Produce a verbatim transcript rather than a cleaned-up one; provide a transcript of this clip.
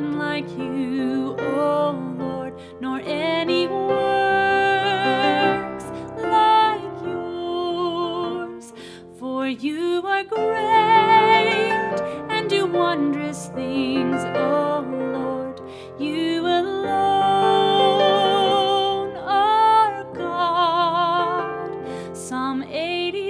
none like you, O Lord, nor any works like yours. For you are great and do wondrous things, O Lord. You alone are God. Psalm eighty.